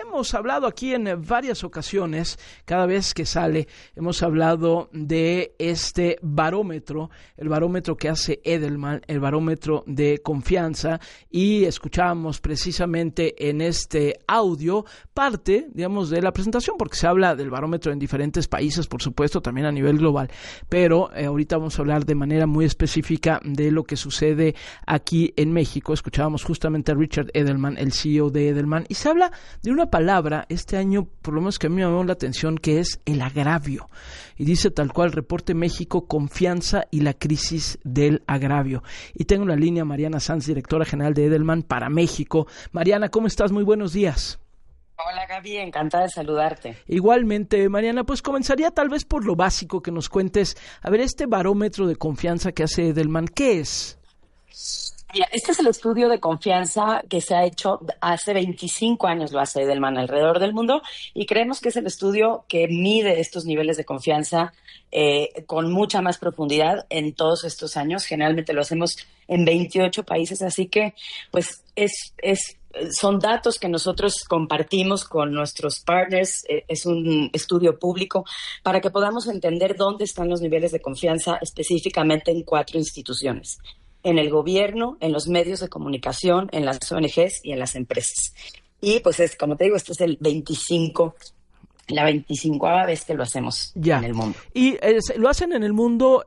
hemos hablado aquí en varias ocasiones, cada vez que sale, hemos hablado de este barómetro, el barómetro que hace Edelman, el barómetro de confianza, y escuchábamos precisamente en este audio parte, digamos, de la presentación, porque se habla del barómetro en diferentes países, por supuesto, también a nivel global, pero ahorita vamos a hablar de manera muy específica de lo que sucede aquí en México. Escuchábamos justamente a Richard Edelman, el CEO de Edelman, y se habla de una palabra este año, por lo menos que a mí me llamó la atención, que es el agravio. Y dice tal cual, Reporte México, confianza y la crisis del agravio. Y tengo en la línea a Mariana Sanz, directora general de Edelman para México. Mariana, ¿cómo estás? Muy buenos días. Hola Gaby, encantada de saludarte. Igualmente, Mariana, pues comenzaría tal vez por lo básico, que nos cuentes, a ver, este barómetro de confianza que hace Edelman, ¿qué es? Mira, este es el estudio de confianza que se ha hecho hace 25 años, lo hace Edelman alrededor del mundo, y creemos que es el estudio que mide estos niveles de confianza con mucha más profundidad en todos estos años. Generalmente lo hacemos en 28 países, así que pues son datos que nosotros compartimos con nuestros partners, es un estudio público para que podamos entender dónde están los niveles de confianza específicamente en 4 instituciones: en el gobierno, en los medios de comunicación, en las ONGs y en las empresas. Y pues como te digo, este es la 25ª vez que lo hacemos en el mundo. Y lo hacen en el mundo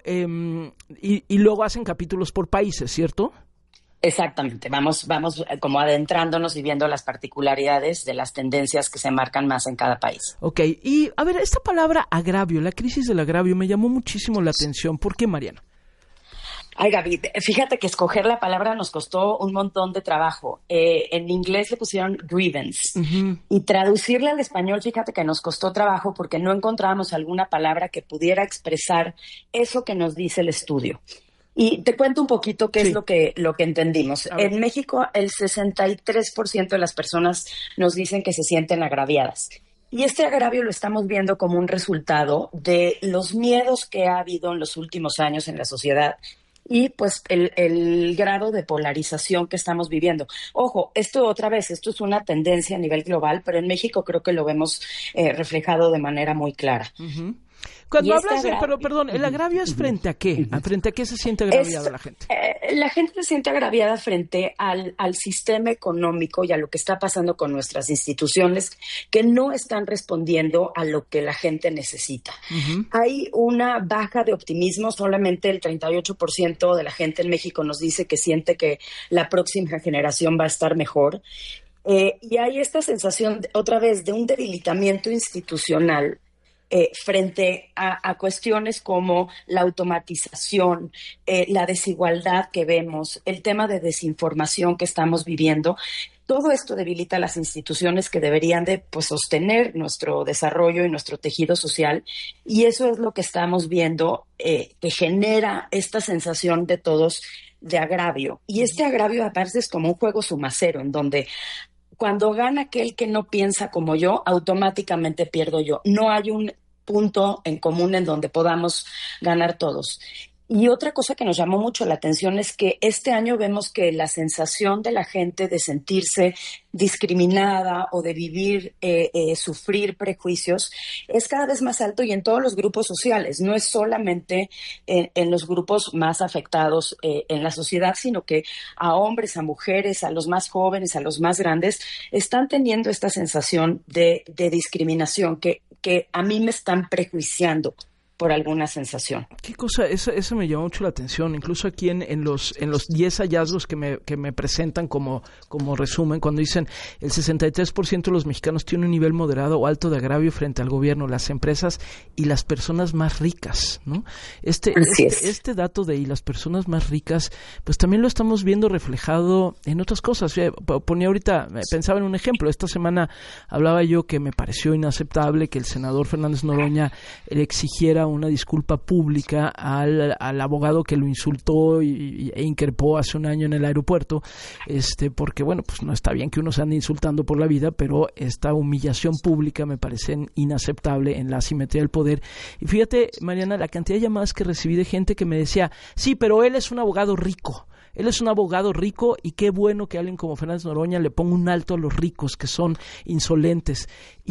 y luego hacen capítulos por países, ¿cierto? Exactamente, vamos como adentrándonos y viendo las particularidades de las tendencias que se marcan más en cada país. Ok, y a ver, esta palabra agravio, la crisis del agravio, me llamó muchísimo la atención. ¿Por qué, Mariana? Ay, Gaby, fíjate que escoger la palabra nos costó un montón de trabajo. En inglés le pusieron grievance. Uh-huh. Y traducirla al español, fíjate que nos costó trabajo porque no encontrábamos alguna palabra que pudiera expresar eso que nos dice el estudio. Y te cuento un poquito qué es lo que entendimos. En México, el 63% de las personas nos dicen que se sienten agraviadas. Y este agravio lo estamos viendo como un resultado de los miedos que ha habido en los últimos años en la sociedad y pues el grado de polarización que estamos viviendo. Ojo, esto es una tendencia a nivel global, pero en México creo que lo vemos reflejado de manera muy clara. Uh-huh. Cuando hablas ¿el agravio es frente a qué? ¿Frente a qué se siente agraviada la gente? La gente se siente agraviada frente al sistema económico y a lo que está pasando con nuestras instituciones que no están respondiendo a lo que la gente necesita. Uh-huh. Hay una baja de optimismo, solamente el 38% de la gente en México nos dice que siente que la próxima generación va a estar mejor. Y hay esta sensación, otra vez, de un debilitamiento institucional frente a cuestiones como la automatización, la desigualdad que vemos, el tema de desinformación que estamos viviendo. Todo esto debilita las instituciones que deberían de sostener nuestro desarrollo y nuestro tejido social, y eso es lo que estamos viendo que genera esta sensación de todos de agravio. Y este agravio aparte es como un juego sumacero en donde cuando gana aquel que no piensa como yo, automáticamente pierdo yo. No hay un punto en común en donde podamos ganar todos. Y otra cosa que nos llamó mucho la atención es que este año vemos que la sensación de la gente de sentirse discriminada o de vivir, sufrir prejuicios es cada vez más alto y en todos los grupos sociales. No es solamente en los grupos más afectados en la sociedad, sino que a hombres, a mujeres, a los más jóvenes, a los más grandes, están teniendo esta sensación de discriminación que a mí me están prejuiciando por alguna sensación. ¿Qué cosa? Eso me llamó mucho la atención. Incluso aquí en los 10 hallazgos que me presentan como resumen, cuando dicen el 63% de los mexicanos tiene un nivel moderado o alto de agravio frente al gobierno, las empresas y las personas más ricas, ¿no? Este dato de y las personas más ricas, pues también lo estamos viendo reflejado en otras cosas. Ponía ahorita, pensaba en un ejemplo. Esta semana hablaba yo que me pareció inaceptable que el senador Fernández Noroña le exigiera una disculpa pública al abogado que lo insultó e increpó hace un año en el aeropuerto, porque bueno, pues no está bien que uno se ande insultando por la vida, pero esta humillación pública me parece inaceptable en la asimetría del poder. Y fíjate, Mariana, la cantidad de llamadas que recibí de gente que me decía, sí, pero él es un abogado rico. Él es un abogado rico y qué bueno que alguien como Fernández Noroña le ponga un alto a los ricos que son insolentes.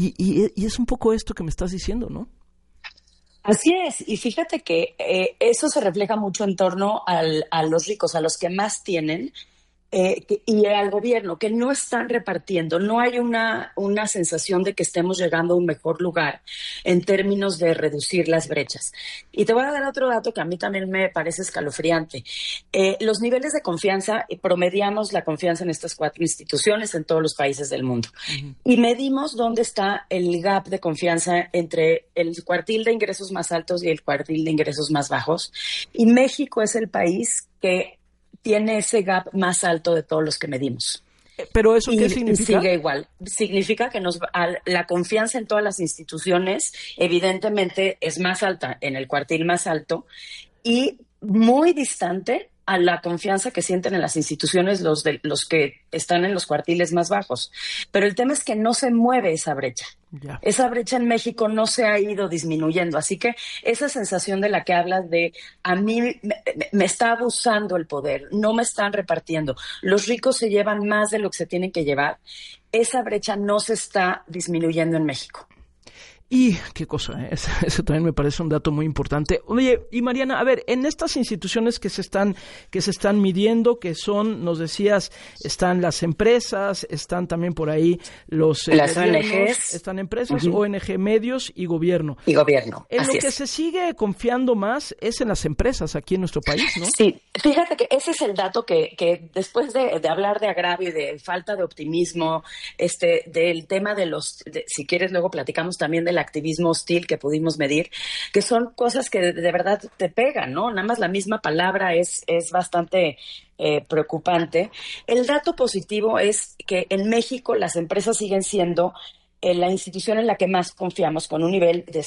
Y es un poco esto que me estás diciendo, ¿no? Así es, y fíjate que eso se refleja mucho en torno a los ricos, a los que más tienen, y al gobierno, que no están repartiendo. No hay una sensación de que estemos llegando a un mejor lugar en términos de reducir las brechas. Y te voy a dar otro dato que a mí también me parece escalofriante. Los niveles de confianza, promediamos la confianza en estas 4 instituciones en todos los países del mundo. Uh-huh. Y medimos dónde está el gap de confianza entre el cuartil de ingresos más altos y el cuartil de ingresos más bajos. Y México es el país que tiene ese gap más alto de todos los que medimos. ¿Pero eso qué significa? Y sigue igual. Significa que la confianza en todas las instituciones evidentemente es más alta en el cuartil más alto y muy distante a la confianza que sienten en las instituciones los que están en los cuartiles más bajos. Pero el tema es que no se mueve esa brecha. Yeah. Esa brecha en México no se ha ido disminuyendo. Así que esa sensación de la que hablas de a mí me está abusando el poder, no me están repartiendo, los ricos se llevan más de lo que se tienen que llevar, esa brecha no se está disminuyendo en México. Y qué cosa, eso también me parece un dato muy importante. Oye, y Mariana, a ver, en estas instituciones que se están midiendo, que son, nos decías, están las empresas, están también por ahí las ONGs, están empresas, uh-huh. ONG, medios y gobierno. Y gobierno. En lo que se sigue confiando más es en las empresas aquí en nuestro país, ¿no? Sí, fíjate que ese es el dato que después de hablar de agravio y de falta de optimismo, del tema si quieres luego platicamos también de la activismo hostil que pudimos medir, que son cosas que de verdad te pegan, ¿no? Nada más la misma palabra es bastante preocupante. El dato positivo es que en México las empresas siguen siendo la institución en la que más confiamos, con un nivel de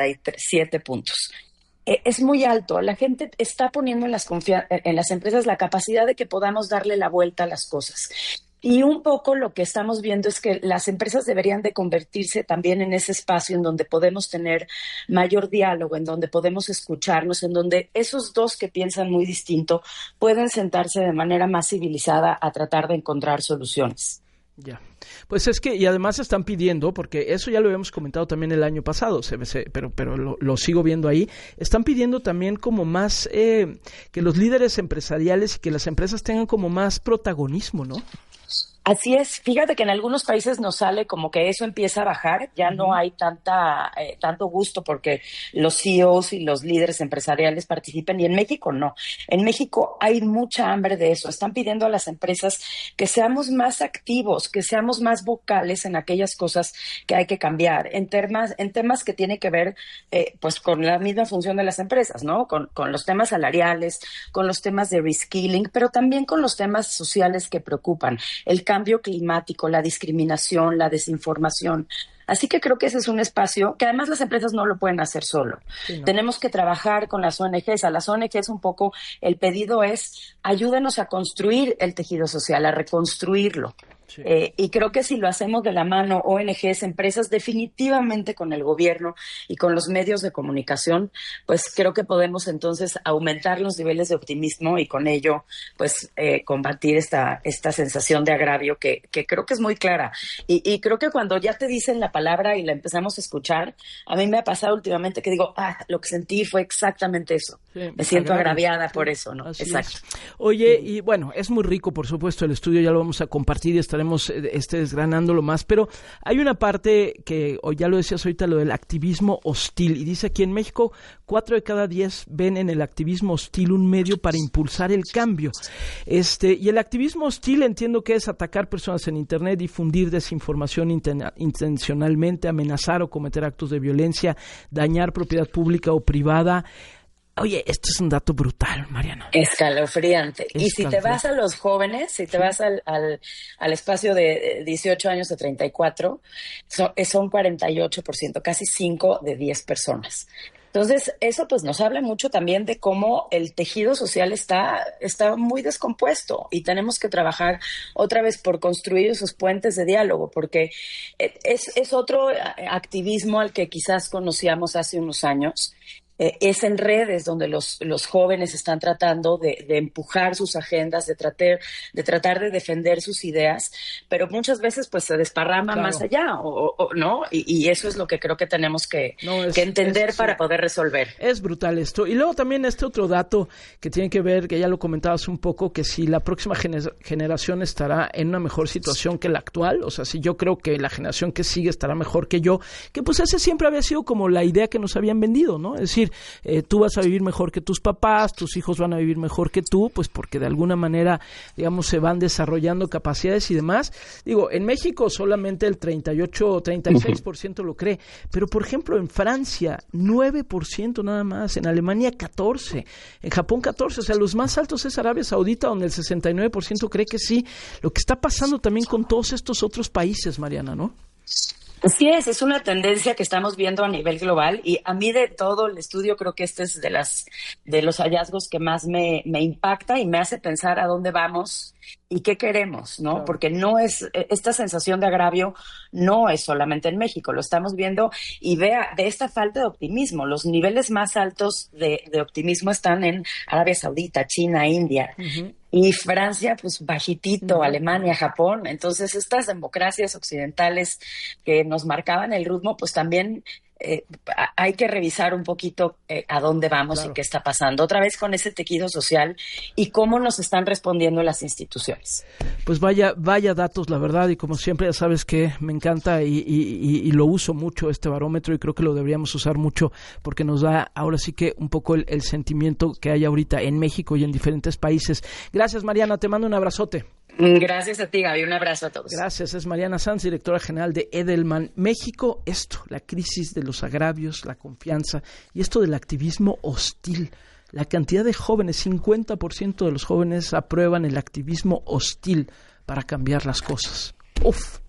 67 puntos. Es muy alto. La gente está poniendo en las empresas la capacidad de que podamos darle la vuelta a las cosas. Y un poco lo que estamos viendo es que las empresas deberían de convertirse también en ese espacio en donde podemos tener mayor diálogo, en donde podemos escucharnos, en donde esos dos que piensan muy distinto pueden sentarse de manera más civilizada a tratar de encontrar soluciones. Ya, pues es que, y además están pidiendo, porque eso ya lo habíamos comentado también el año pasado, pero lo sigo viendo ahí, están pidiendo también como más, que los líderes empresariales y que las empresas tengan como más protagonismo, ¿no? Así es. Fíjate que en algunos países nos sale como que eso empieza a bajar, ya no hay tanto gusto porque los CEOs y los líderes empresariales participen, y en México no. En México hay mucha hambre de eso. Están pidiendo a las empresas que seamos más activos, que seamos más vocales en aquellas cosas que hay que cambiar, en temas que tienen que ver pues con la misma función de las empresas, ¿no? Con los temas salariales, con los temas de reskilling, pero también con los temas sociales que preocupan. El cambio climático, la discriminación, la desinformación. Así que creo que ese es un espacio que además las empresas no lo pueden hacer solo. Sí, ¿no? Tenemos que trabajar con las ONGs. A las ONGs un poco el pedido es ayúdenos a construir el tejido social, a reconstruirlo. Sí. Y creo que si lo hacemos de la mano, ONGs, empresas, definitivamente con el gobierno y con los medios de comunicación, pues creo que podemos entonces aumentar los niveles de optimismo y con ello pues combatir esta sensación de agravio que creo que es muy clara. Y creo que cuando ya te dicen la palabra y la empezamos a escuchar, a mí me ha pasado últimamente que digo, lo que sentí fue exactamente eso. Sí, me siento agraviada por eso, ¿no? Así exacto. Es. Oye, y bueno, es muy rico, por supuesto, el estudio ya lo vamos a compartir y estaremos desgranándolo más, pero hay una parte que, o ya lo decías ahorita, lo del activismo hostil, y dice aquí en México, 4 de cada 10 ven en el activismo hostil un medio para impulsar el cambio. Y el activismo hostil entiendo que es atacar personas en internet, difundir desinformación intencionalmente, amenazar o cometer actos de violencia, dañar propiedad pública o privada. Oye, esto es un dato brutal, Mariana. Escalofriante. Y si te vas a los jóvenes, si te vas al espacio de 18 años a 34, son 48%, casi 5 de 10 personas. Entonces, eso pues nos habla mucho también de cómo el tejido social está muy descompuesto y tenemos que trabajar otra vez por construir esos puentes de diálogo, porque es otro activismo al que quizás conocíamos hace unos años, Es en redes donde los jóvenes están tratando de empujar sus agendas, de tratar de defender sus ideas, pero muchas veces pues se desparrama más allá, ¿no? Y eso es lo que creo que tenemos que entender para poder resolver. Es brutal esto. Y luego también este otro dato que tiene que ver, que ya lo comentabas un poco, que si la próxima generación estará en una mejor situación que la actual, o sea, si yo creo que la generación que sigue estará mejor que yo, que pues ese siempre había sido como la idea que nos habían vendido, ¿no? Es decir, tú vas a vivir mejor que tus papás, tus hijos van a vivir mejor que tú, pues porque de alguna manera, digamos, se van desarrollando capacidades y demás. Digo, en México solamente el 38 o 36% lo cree, pero por ejemplo en Francia 9% nada más, en Alemania 14%, en Japón 14%, o sea, los más altos es Arabia Saudita, donde el 69% cree que sí. Lo que está pasando también con todos estos otros países, Mariana, ¿no? Así es una tendencia que estamos viendo a nivel global, y a mí de todo el estudio creo que este es de los hallazgos que más me impacta y me hace pensar a dónde vamos y qué queremos, ¿no? Claro. Porque esta sensación de agravio no es solamente en México, lo estamos viendo, y vea de esta falta de optimismo. Los niveles más altos de optimismo están en Arabia Saudita, China, India. Uh-huh. Y Francia, pues bajitito, Alemania, Japón. Entonces, estas democracias occidentales que nos marcaban el ritmo, pues también hay que revisar un poquito a dónde vamos. Claro. Y qué está pasando. Otra vez con ese tejido social y cómo nos están respondiendo las instituciones. Pues vaya datos, la verdad, y como siempre ya sabes que me encanta y lo uso mucho este barómetro, y creo que lo deberíamos usar mucho porque nos da ahora sí que un poco el sentimiento que hay ahorita en México y en diferentes países. Gracias, Mariana, te mando un abrazote. Gracias a ti, Gaby, un abrazo a todos. Gracias, es Mariana Sanz, directora general de Edelman México. Esto, la crisis de los agravios, la confianza y esto del activismo hostil. La cantidad de jóvenes, 50% de los jóvenes aprueban el activismo hostil para cambiar las cosas. Uf.